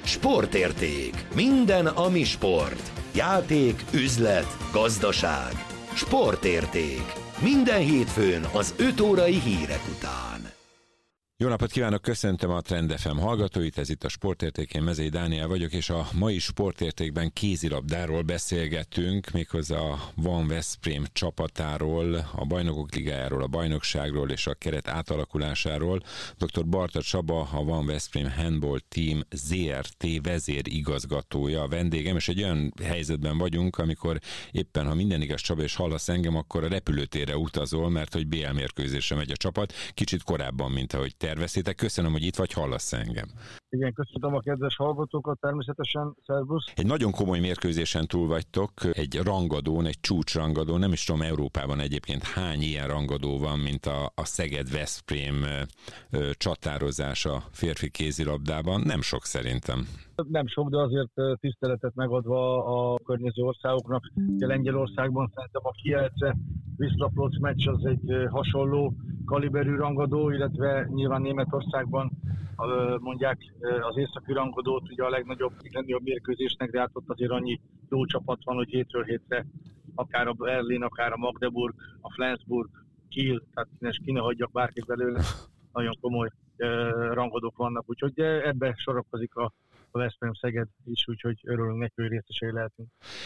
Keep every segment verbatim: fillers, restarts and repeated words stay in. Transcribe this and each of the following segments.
Sportérték. Minden, ami sport. Játék, üzlet, gazdaság. Sportérték. Minden hétfőn az öt órai hírek után. Jó napot kívánok, köszöntöm a Trend ef em hallgatóit, ez itt a Sportérték, én Mezei Dániel vagyok, és a mai Sportértékben kézilabdáról beszélgetünk, méghozzá a Van Veszprém csapatáról, a Bajnokok Ligájáról, a bajnokságról és a keret átalakulásáról. doktor Barta Csaba, a Van Veszprém Handball Team zé er té vezérigazgatója a vendégem, és egy olyan helyzetben vagyunk, amikor éppen, ha minden igaz, Csaba, és hallasz engem, akkor a repülőtérre utazol, mert hogy bé el mérkőzésre megy a csapat, kicsit korábban, mint ahogy terveztétek. Köszönöm, hogy itt vagy, hallasz engem. Igen, köszönöm a kedves hallgatókat, természetesen, szervusz. Egy nagyon komoly mérkőzésen túl vagytok, egy rangadón, egy csúcsrangadón, nem is tudom Európában egyébként hány ilyen rangadó van, mint a, a Szeged-Veszprém ö, csatározása férfi kézilabdában, nem sok szerintem. Nem sok, de azért tiszteletet megadva a környező országoknak. A Lengyelországban szerintem a Kielce Wisla-Plock meccs az egy hasonló kaliberű rangadó, illetve nyilván Németországban mondják az északi rangadót, ugye a legnagyobb, legnagyobb mérkőzésnek, de hát ott azért annyi jó csapat van, hogy hétről hétre akár a Berlin, akár a Magdeburg, a Flensburg, Kiel, tehát ki ne hagyjak bárkit belőle, nagyon komoly rangadók vannak, úgyhogy ebbe sorakozik a a Veszprém Szeged is, úgyhogy örülünk neki, hogy részesei lehetünk.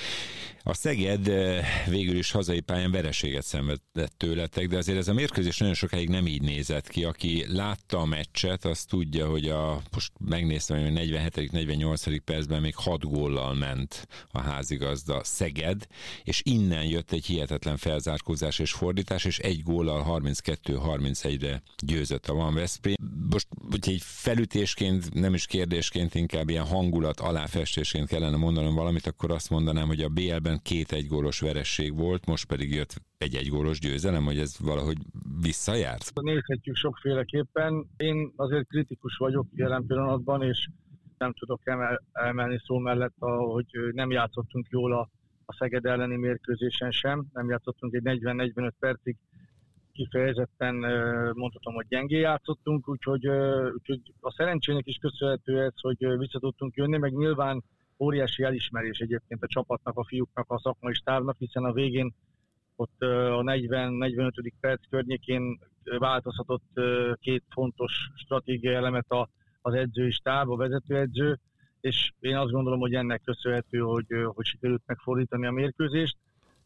A Szeged végül is hazai pályán vereséget szenvedett tőletek, de azért ez a mérkőzés nagyon sokáig nem így nézett ki. Aki látta a meccset, az tudja, hogy a, most megnéztem, hogy negyvenhetedik negyvennyolcadik percben még hat góllal ment a házigazda Szeged, és innen jött egy hihetetlen felzárkózás és fordítás, és egy góllal harminckettő harmincegyre győzött a Van Veszprém. Most, hogyha egy felütésként, nem is kérdésként, inkább ilyen hangulat aláfestésként kellene mondanom valamit, akkor azt mondanám, hogy a bé el-ben két egygólos veresség volt, most pedig jött egy egygólos győzelem, hogy ez valahogy visszajárt? Nézhetjük sokféleképpen. Én azért kritikus vagyok jelen pillanatban, és nem tudok emel- emelni szó mellett, hogy nem játszottunk jól a, a Szeged elleni mérkőzésen sem. Nem játszottunk egy negyven-negyvenöt percig, kifejezetten mondhatom, hogy gyengén játszottunk, úgyhogy, úgyhogy a szerencsének is köszönhető ez, hogy vissza tudtunk jönni, meg nyilván óriási elismerés egyébként a csapatnak, a fiúknak, a szakmai stábnak, hiszen a végén ott a negyven-negyvenötödik perc környékén változhatott két fontos stratégiai elemet az edzői stáb, a vezetőedző, és én azt gondolom, hogy ennek köszönhető, hogy, hogy sikerült megfordítani a mérkőzést.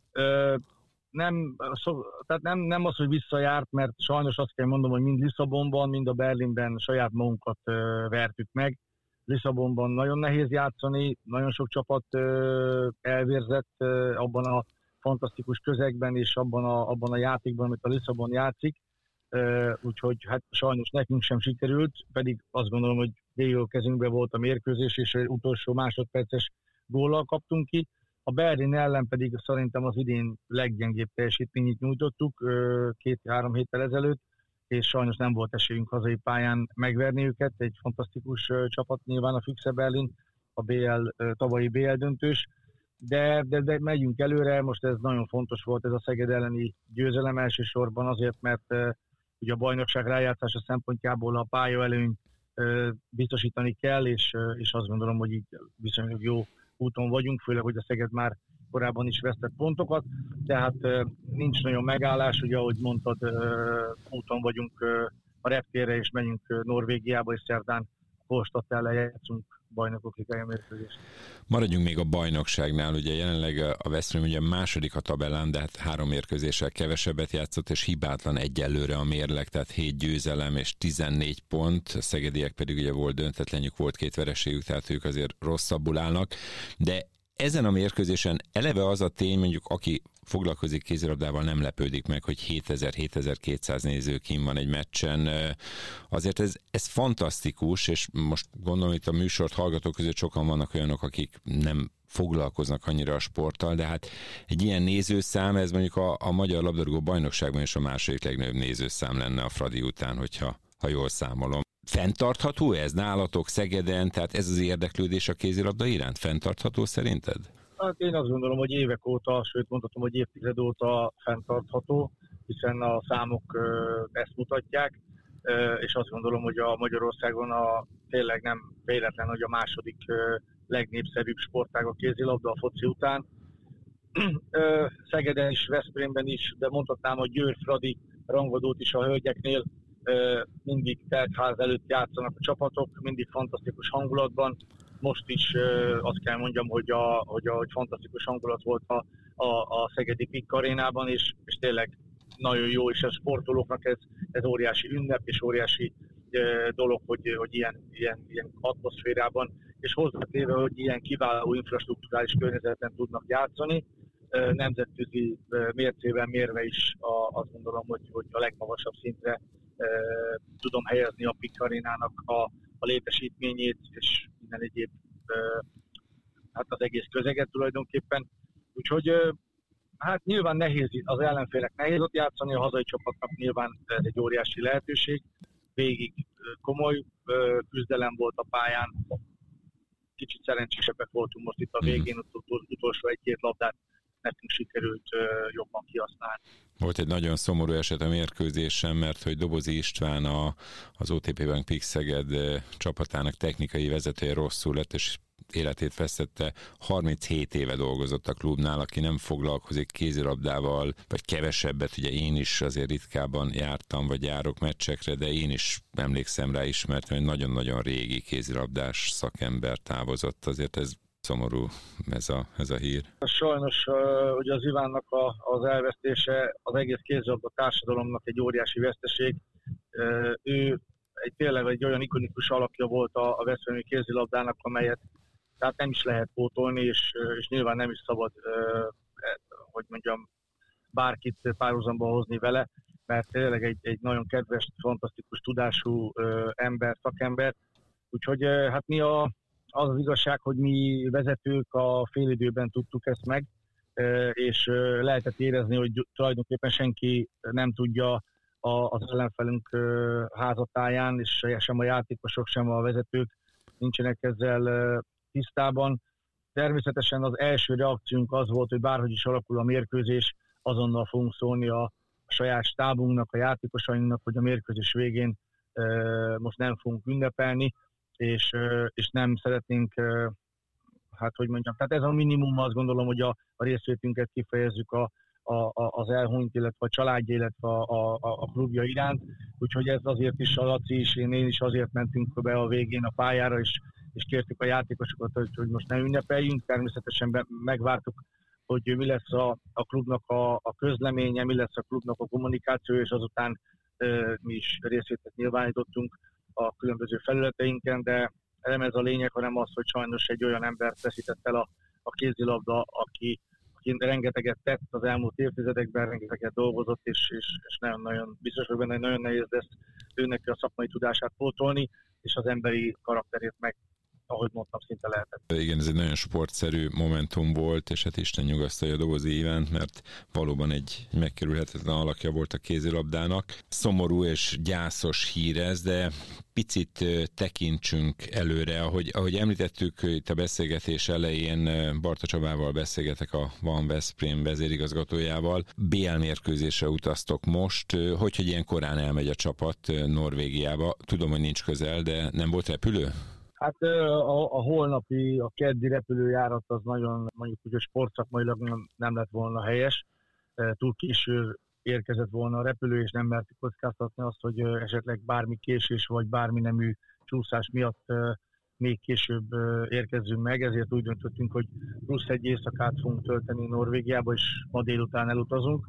Nem, tehát nem, nem az, hogy visszajárt, mert sajnos azt kell mondom, hogy mind Lisszabonban, mind a Berlinben saját magunkat vertük meg. Lisszabonban nagyon nehéz játszani, nagyon sok csapat elvérzett abban a fantasztikus közegben és abban a, abban a játékban, amit a Lisszabon játszik. Úgyhogy hát sajnos nekünk sem sikerült, pedig azt gondolom, hogy végig a kezünkben volt a mérkőzés, és egy utolsó másodperces góllal kaptunk ki. A Berlin ellen pedig szerintem az idén leggyengébb teljesítményt nyújtottuk két-három héttel ezelőtt, és sajnos nem volt esélyünk hazai pályán megverni őket. Egy fantasztikus csapat nyilván a Füchse Berlin, a bé el, tavalyi bé el döntős, de, de, de megyünk előre, most ez nagyon fontos volt ez a Szeged elleni győzelem elsősorban azért, mert uh, ugye a bajnokság rájátszása szempontjából a pályaelőnyt uh, biztosítani kell, és, uh, és azt gondolom, hogy így viszonylag jó úton vagyunk, főleg, hogy a Szeged már korábban is vesztett pontokat, tehát uh, nincs nagyon megállás, ugye ahogy mondtad, uh, úton vagyunk uh, a reptérre, és megyünk uh, Norvégiába, és szerdán Holstadt ellen játszunk Bajnokok Ligája mérkőzést. Maradjunk még a bajnokságnál, ugye jelenleg a Veszprém ugye második a tabellán, de hát három mérkőzéssel kevesebbet játszott, és hibátlan egyelőre a mérleg, tehát hét győzelem és tizennégy pont, a szegediek pedig ugye volt döntetlenjük, volt két vereségük, tehát ők azért rosszabbul állnak, de ezen a mérkőzésen eleve az a tény, mondjuk aki foglalkozik kézilabdával, nem lepődik meg, hogy hétezer-hétezer-kétszáz néző kint van egy meccsen. Azért ez, ez fantasztikus, és most gondolom, itt a műsort hallgatók között sokan vannak olyanok, akik nem foglalkoznak annyira a sporttal, de hát egy ilyen nézőszám, ez mondjuk a, a Magyar Labdarúgó Bajnokságban is a második legnagyobb nézőszám lenne a Fradi után, hogyha ha jól számolom. Fenntartható ez nálatok Szegeden, tehát ez az érdeklődés a kézilabda iránt? Fenntartható szerinted? Hát én azt gondolom, hogy évek óta, sőt mondhatom, hogy évtized óta fenntartható, hiszen a számok ezt mutatják. és azt gondolom, hogy a Magyarországon a, tényleg nem véletlen, hogy a második legnépszerűbb sportág a kézilabda a foci után. Szegeden is, Veszprémben is, de mondhatnám a Győr-Fradi rangadót is a hölgyeknél, mindig teltház előtt játszanak a csapatok, mindig fantasztikus hangulatban. Most is azt kell mondjam, hogy, a, hogy, a, hogy fantasztikus hangulat volt a, a, a szegedi Pikk arénában, és, és tényleg nagyon jó, és a sportolóknak ez, ez óriási ünnep, és óriási dolog, hogy, hogy ilyen, ilyen, ilyen atmoszférában, és hozzátéve, hogy ilyen kiváló infrastrukturális környezetben tudnak játszani, nemzetközi mércében mérve is a, azt gondolom, hogy, hogy a legmagasabb szintre e, tudom helyezni a Pikk arénának a, a létesítményét, és minden egyéb, e, hát az egész közeget tulajdonképpen. Úgyhogy e, hát nyilván nehéz, az ellenfélek nehéz ott játszani, a hazai csapatnak nyilván ez egy óriási lehetőség. Végig komoly e, küzdelem volt a pályán, kicsit szerencsésebbek voltunk most itt a végén, ott utolsó egy-két labdát nekünk sikerült uh, jobban kihasználni. Volt egy nagyon szomorú eset a mérkőzésen, mert hogy Dobozi István a, az o té pé Bank Pikk Szeged csapatának technikai vezetője rosszul lett, és életét vesztette. harminchét éve dolgozott a klubnál, aki nem foglalkozik kézilabdával, vagy kevesebbet, ugye én is azért ritkában jártam, vagy járok meccsekre, de én is emlékszem rá, ismertem, hogy nagyon-nagyon régi kézilabdás szakember távozott, azért ez szomorú ez a, ez a hír. Sajnos ugye az Ivánnak a, az elvesztése az egész kézilabda társadalomnak egy óriási veszteség. Ő egy tényleg egy olyan ikonikus alakja volt a, a veszprémi kézilabdának, amelyet tehát nem is lehet pótolni, és, és nyilván nem is szabad, hogy mondjam, bárkit párhuzamba hozni vele, mert tényleg egy, egy nagyon kedves, fantasztikus tudású ember, szakember. Úgyhogy hát mi a, az az igazság, hogy mi vezetők a félidőben tudtuk ezt meg, és lehetett érezni, hogy tulajdonképpen senki nem tudja az ellenfelünk házatáján, és sem a játékosok, sem a vezetők nincsenek ezzel tisztában. Természetesen az első reakciónk az volt, hogy bárhogy is alakul a mérkőzés, azonnal fogunk szólni a saját stábunknak, a játékosainknak, hogy a mérkőzés végén most nem fogunk ünnepelni, és, és nem szeretnénk, hát hogy mondjam, tehát ez a minimum, azt gondolom, hogy a, a részvétünket kifejezzük a, a, a, az elhunyt, illetve a családja, illetve a, a, a klubja iránt, úgyhogy ez azért is a Laci is, én, én is azért mentünk be a végén a pályára, és, és kértük a játékosokat, hogy, hogy most ne ünnepeljünk, természetesen be, megvártuk, hogy mi lesz a, a klubnak a, a közleménye, mi lesz a klubnak a kommunikáció, és azután e, mi is részvételt nyilvánítottunk a különböző felületeinken, de nem ez a lényeg, hanem az, hogy sajnos egy olyan embert veszített el a, a kézilabda, aki, aki rengeteget tett az elmúlt évtizedekben, rengeteget dolgozott, és, és, és nagyon-nagyon biztos, hogy benne nagyon nehéz lesz őnek a szakmai tudását pótolni, és az emberi karakterét meg, ahogy mondtam, szinte lehetett. Igen, ez egy nagyon sportszerű momentum volt, és hát Isten nyugasztalja Dobozi Ivánt, mert valóban egy megkerülhetetlen alakja volt a kézilabdának. Szomorú és gyászos hír ez, de picit tekintsünk előre. Ahogy, ahogy említettük itt a beszélgetés elején, Barta Csabával beszélgetek, a Van Veszprém vezérigazgatójával. bé el mérkőzésre utaztok most. Hogy, hogy ilyen korán elmegy a csapat Norvégiába? Tudom, hogy nincs közel, de nem volt repülő? Hát a, a holnapi, a keddi repülőjárat az nagyon, mondjuk úgy, hogy sportszakmailag nem, nem lett volna helyes. Túl késő érkezett volna a repülő, és nem mertük kockáztatni azt, hogy esetleg bármi késés vagy bármi nemű csúszás miatt még később érkezzünk meg, ezért úgy döntöttünk, hogy plusz egy éjszakát fogunk tölteni Norvégiába, és ma délután elutazunk.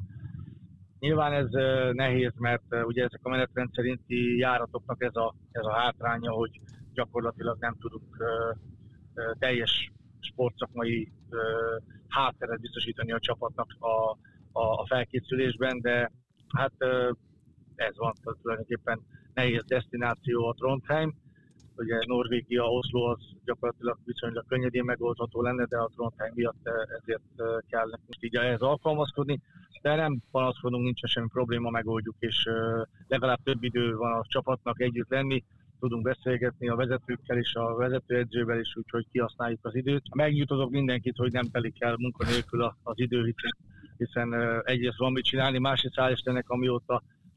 Nyilván ez nehéz, mert ugye ezek a menetrend szerinti járatoknak ez a, ez a hátránya, hogy gyakorlatilag nem tudunk uh, uh, teljes sportszakmai uh, hátteret biztosítani a csapatnak a, a, a felkészülésben, de hát uh, ez van, tulajdonképpen nehéz desztináció a Trondheim. Ugye Norvégia, Oszló az gyakorlatilag viszonylag könnyedén megoldható lenne, de a Trondheim miatt ezért kell nekünk így ehhez alkalmazkodni. De nem panaszkodunk, nincsen semmi probléma, megoldjuk, és uh, legalább több idő van a csapatnak együtt lenni. Tudunk beszélgetni a vezetőkkel és a vezetőedzővel is, úgyhogy kihasználjuk az időt. Megnyugtatok mindenkit, hogy nem telik el munkanélkül az idő, hiszen, hiszen egyrészt van mit csinálni, másrészt hál' Istennek, amióta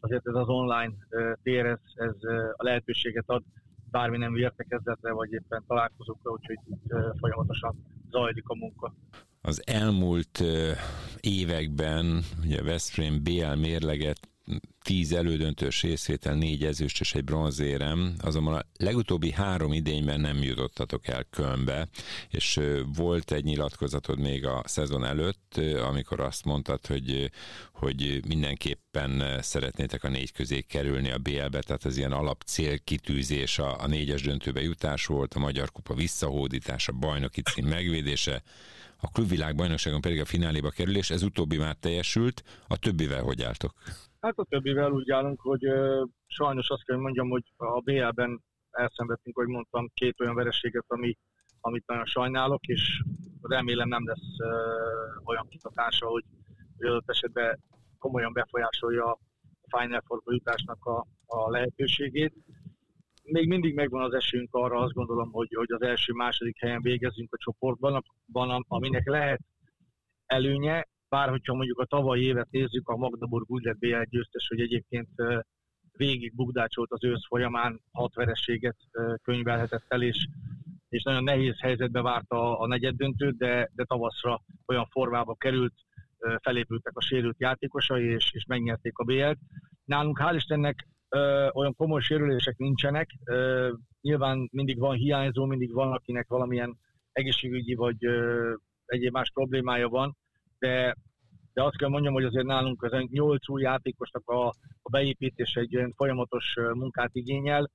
azért ez az online tér, ez, ez a lehetőséget ad bármi nem értekezletre, vagy éppen találkozókra, úgyhogy itt folyamatosan zajlik a munka. Az elmúlt években ugye a Veszprém bé el mérleget tíz elődöntős részvétel, négy ezüst és egy bronzérem, azonban a legutóbbi három idényben nem jutottatok el Kölnbe, és volt egy nyilatkozatod még a szezon előtt, amikor azt mondtad, hogy, hogy mindenképpen szeretnétek a négy közé kerülni a bé el-be, tehát az ilyen alap célkitűzés a, a négyes döntőbe jutás volt, a Magyar Kupa visszahódítása, bajnoki cím megvédése, a klubvilágbajnokságon pedig a fináléba kerülés, ez utóbbi már teljesült, a többivel hogy álltok? Hát a többivel úgy állunk, hogy uh, sajnos azt kell, hogy mondjam, hogy a bé el-ben elszenvedtünk, hogy mondtam, két olyan vereséget, ami, amit nagyon sajnálok, és remélem nem lesz uh, olyan kitatása, hogy adott esetben komolyan befolyásolja a Final Four-ba jutásnak a, a lehetőségét. Még mindig megvan az esélyünk arra, azt gondolom, hogy, hogy az első-második helyen végezzünk a csoportban, aminek lehet előnye, bár hogyha mondjuk a tavalyi évet nézzük, a Magdeburg úgy lett bé el győztes, hogy egyébként végig bukdácsolt az ősz folyamán, hat vereséget könyvelhetett el, és, és nagyon nehéz helyzetbe várta a negyeddöntőt, de, de tavaszra olyan formába került, felépültek a sérült játékosai, és, és megnyerték a bé el-t. Nálunk hál' Istennek olyan komoly sérülések nincsenek, nyilván mindig van hiányzó, mindig van, akinek valamilyen egészségügyi vagy egyéb más problémája van, de, de azt kell mondjam, hogy azért nálunk az nyolc új játékosnak a, a beépítése egy olyan folyamatos munkát igényel.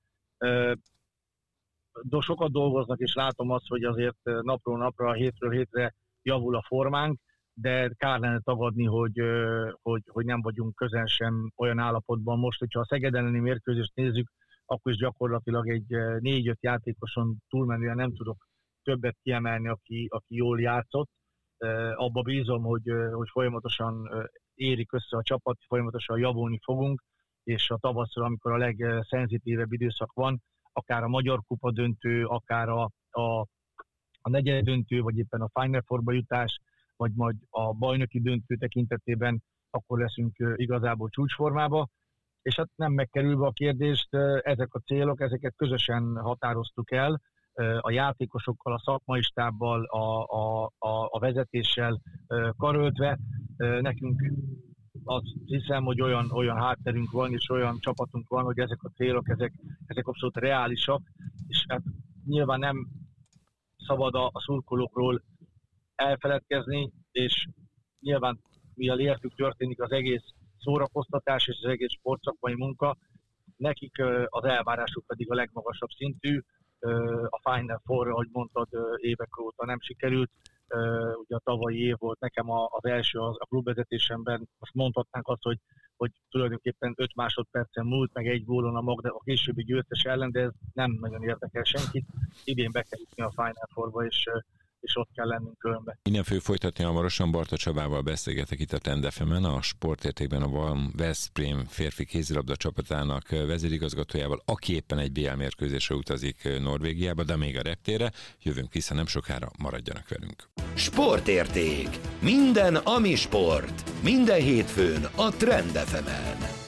De sokat dolgoznak, és látom azt, hogy azért napról napra, hétről hétre javul a formánk, de kár lenne tagadni, hogy, hogy, hogy nem vagyunk közel sem olyan állapotban. Most, hogyha a Szeged elleni mérkőzést nézzük, akkor is gyakorlatilag egy négy-öt játékoson túlmenően nem tudok többet kiemelni, aki, aki jól játszott. Abba bízom, hogy, hogy folyamatosan érik össze a csapat, folyamatosan javulni fogunk, és a tavaszra, amikor a legszenzitívebb időszak van, akár a Magyar Kupa döntő, akár a, a, a negyed döntő, vagy éppen a Final Four-ba jutás, vagy majd a bajnoki döntő tekintetében, akkor leszünk igazából csúcsformába. És hát nem megkerülve a kérdést, ezek a célok, ezeket közösen határoztuk el, a játékosokkal, a szakmai stábbal, a, a, a, a vezetéssel karöltve. Nekünk azt hiszem, hogy olyan, olyan hátterünk van, és olyan csapatunk van, hogy ezek a célok, ezek, ezek abszolút reálisak, és hát nyilván nem szabad a, a szurkolókról elfeledkezni, és nyilván mivel értük történik az egész szórakoztatás és az egész sportszakmai munka, nekik az elvárásuk pedig a legmagasabb szintű. A Final Four, ahogy mondtad, évek óta nem sikerült. Ugye a tavalyi év volt nekem az első a klubvezetésemben, most mondhatnánk azt, hogy, hogy tulajdonképpen öt másodpercen múlt, meg egy gólon a Magda, a későbbi győztes ellen, de ez nem nagyon érdekel senkit. Idén be kell jutni a Final Fourba, és és ott kell lennünk Kölnbe. Innen fő folytatni hamarosan Barta Csabával beszélgetek itt a Trend ef emen, a Sportértékben a Veszprém férfi kézilabda csapatának vezérigazgatójával, aki éppen egy bé el mérkőzésre utazik Norvégiába, de még a reptérre. Jövünk vissza nem sokára, maradjanak velünk. Sportérték. Minden, ami sport. Minden hétfőn a Trend ef emen.